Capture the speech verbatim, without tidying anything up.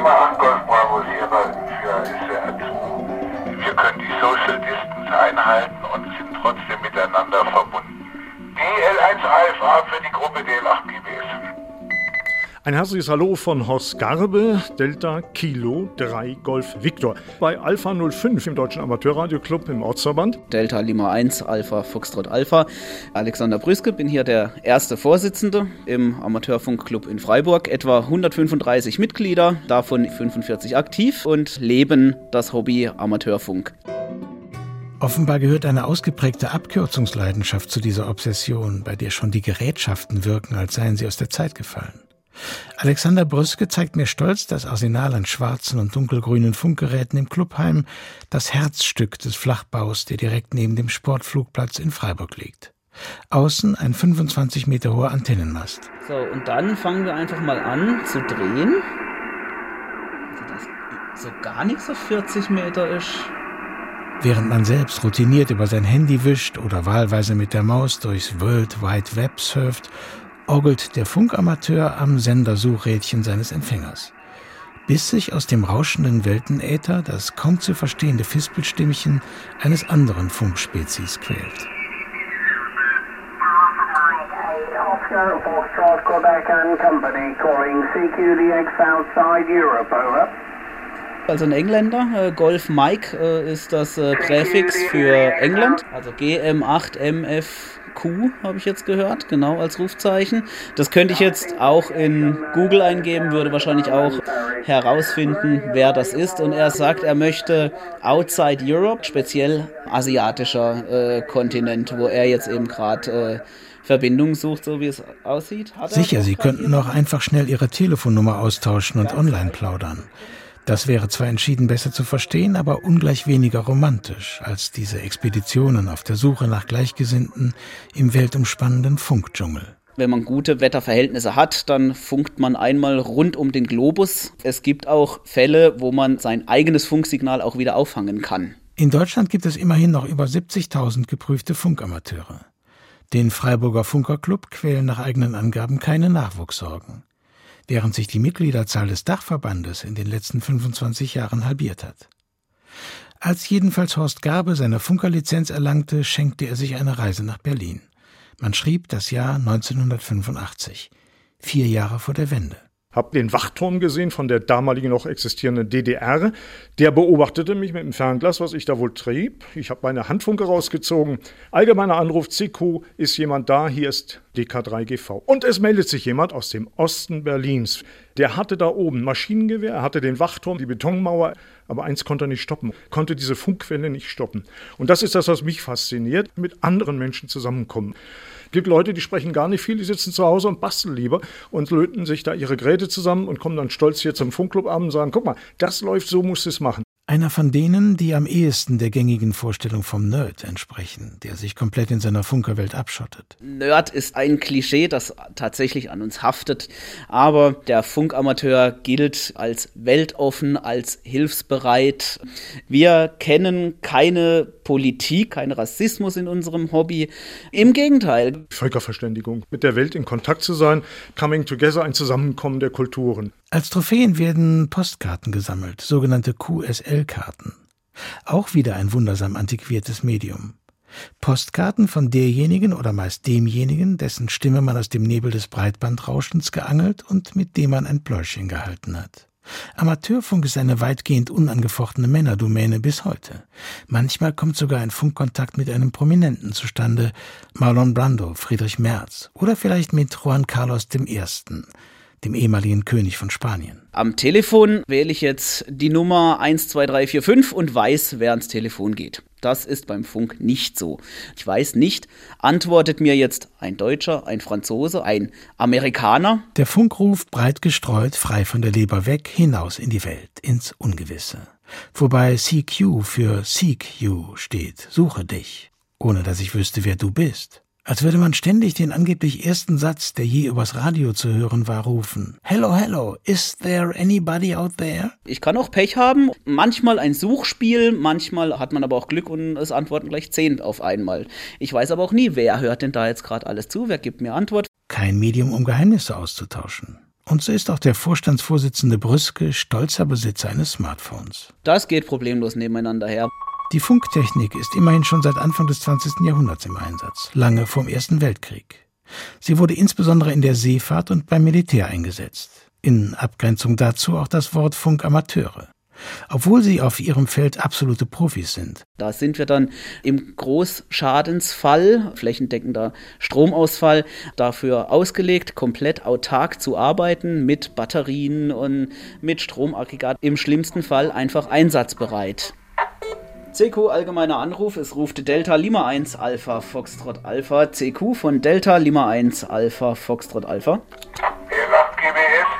Lima acht Golf Bravo Sierra für S W R zwei. Wir können die Social Distance einhalten und sind trotzdem miteinander verbunden. D L eins Alpha für die Gruppe D L acht G B S. Ein herzliches Hallo von Horst Garbe, Delta Kilo drei Golf Victor. Bei Alpha null fünf im Deutschen Amateurradioclub im Ortsverband. Delta Lima eins Alpha Foxtrot Alpha. Alexander Brüske, bin hier der erste Vorsitzende im Amateurfunkclub in Freiburg. Etwa hundertfünfunddreißig Mitglieder, davon fünfundvierzig aktiv und leben das Hobby Amateurfunk. Offenbar gehört eine ausgeprägte Abkürzungsleidenschaft zu dieser Obsession, bei der schon die Gerätschaften wirken, als seien sie aus der Zeit gefallen. Alexander Brüske zeigt mir stolz das Arsenal an schwarzen und dunkelgrünen Funkgeräten im Clubheim, das Herzstück des Flachbaus, der direkt neben dem Sportflugplatz in Freiburg liegt. Außen ein fünfundzwanzig Meter hoher Antennenmast. So, und dann fangen wir einfach mal an zu drehen. Also das so gar nicht so vierzig Meter ist. Während man selbst routiniert über sein Handy wischt oder wahlweise mit der Maus durchs World Wide Web surft, orgelt der Funkamateur am Sendersuchrädchen seines Empfängers, bis sich aus dem rauschenden Weltenäther das kaum zu verstehende Fispelstimmchen eines anderen Funkspezies quält. Also ein Engländer, äh, Golf Mike äh, ist das äh, Präfix für England, also G M acht M F Q habe ich jetzt gehört, genau als Rufzeichen. Das könnte ich jetzt auch in Google eingeben, würde wahrscheinlich auch herausfinden, wer das ist. Und er sagt, er möchte outside Europe, speziell asiatischer äh, Kontinent, wo er jetzt eben gerade äh, Verbindung sucht, so wie es aussieht. Hat Sicher, Sie könnten auch einfach schnell Ihre Telefonnummer austauschen und online plaudern. Das wäre zwar entschieden besser zu verstehen, aber ungleich weniger romantisch als diese Expeditionen auf der Suche nach Gleichgesinnten im weltumspannenden Funkdschungel. Wenn man gute Wetterverhältnisse hat, dann funkt man einmal rund um den Globus. Es gibt auch Fälle, wo man sein eigenes Funksignal auch wieder auffangen kann. In Deutschland gibt es immerhin noch über siebzigtausend geprüfte Funkamateure. Den Freiburger Funkerclub quälen nach eigenen Angaben keine Nachwuchssorgen, während sich die Mitgliederzahl des Dachverbandes in den letzten fünfundzwanzig Jahren halbiert hat. Als jedenfalls Horst Garbe seine Funkerlizenz erlangte, schenkte er sich eine Reise nach Berlin. Man schrieb das Jahr neunzehnhundertfünfundachtzig, vier Jahre vor der Wende. Hab den Wachturm gesehen von der damaligen noch existierenden D D R. Der beobachtete mich mit dem Fernglas, was ich da wohl trieb. Ich habe meine Handfunke rausgezogen. Allgemeiner Anruf C Q, ist jemand da? Hier ist D K drei G V. Und es meldet sich jemand aus dem Osten Berlins. Der hatte da oben Maschinengewehr, er hatte den Wachturm, die Betonmauer, aber eins konnte er nicht stoppen, konnte diese Funkquelle nicht stoppen. Und das ist das, was mich fasziniert, mit anderen Menschen zusammenkommen. Es gibt Leute, die sprechen gar nicht viel, die sitzen zu Hause und basteln lieber und löten sich da ihre Geräte zusammen und kommen dann stolz hier zum Funkclubabend und sagen, guck mal, das läuft, so musst du es machen. Einer von denen, die am ehesten der gängigen Vorstellung vom Nerd entsprechen, der sich komplett in seiner Funkerwelt abschottet. Nerd ist ein Klischee, das tatsächlich an uns haftet, aber der Funkamateur gilt als weltoffen, als hilfsbereit. Wir kennen keine Politik, keinen Rassismus in unserem Hobby. Im Gegenteil. Völkerverständigung, mit der Welt in Kontakt zu sein, coming together, ein Zusammenkommen der Kulturen. Als Trophäen werden Postkarten gesammelt, sogenannte Q S L-Karten. Auch wieder ein wundersam antiquiertes Medium. Postkarten von derjenigen oder meist demjenigen, dessen Stimme man aus dem Nebel des Breitbandrauschens geangelt und mit dem man ein Pläuschchen gehalten hat. Amateurfunk ist eine weitgehend unangefochtene Männerdomäne bis heute. Manchmal kommt sogar ein Funkkontakt mit einem Prominenten zustande, Marlon Brando, Friedrich Merz oder vielleicht mit Juan Carlos der Erste., dem ehemaligen König von Spanien. Am Telefon wähle ich jetzt die Nummer eins zwei drei vier fünf und weiß, wer ans Telefon geht. Das ist beim Funk nicht so. Ich weiß nicht, antwortet mir jetzt ein Deutscher, ein Franzose, ein Amerikaner? Der Funkruf breit gestreut, frei von der Leber weg, hinaus in die Welt, ins Ungewisse. Wobei C Q für Seek You steht, suche dich, ohne dass ich wüsste, wer du bist. Als würde man ständig den angeblich ersten Satz, der je übers Radio zu hören war, rufen. Hello, hello, is there anybody out there? Ich kann auch Pech haben. Manchmal ein Suchspiel, manchmal hat man aber auch Glück und es antworten gleich zehn auf einmal. Ich weiß aber auch nie, wer hört denn da jetzt gerade alles zu, wer gibt mir Antwort. Kein Medium, um Geheimnisse auszutauschen. Und so ist auch der Vorstandsvorsitzende Brüske stolzer Besitzer eines Smartphones. Das geht problemlos nebeneinander her. Die Funktechnik ist immerhin schon seit Anfang des zwanzigsten Jahrhunderts im Einsatz, lange vor dem Ersten Weltkrieg. Sie wurde insbesondere in der Seefahrt und beim Militär eingesetzt. In Abgrenzung dazu auch das Wort Funkamateure. Obwohl sie auf ihrem Feld absolute Profis sind. Da sind wir dann im Großschadensfall, flächendeckender Stromausfall, dafür ausgelegt, komplett autark zu arbeiten, mit Batterien und mit Stromaggregat. Im schlimmsten Fall einfach einsatzbereit. C Q, allgemeiner Anruf, es ruft Delta Lima eins Alpha Foxtrot Alpha. C Q von Delta Lima eins Alpha Foxtrot Alpha. G acht G B S.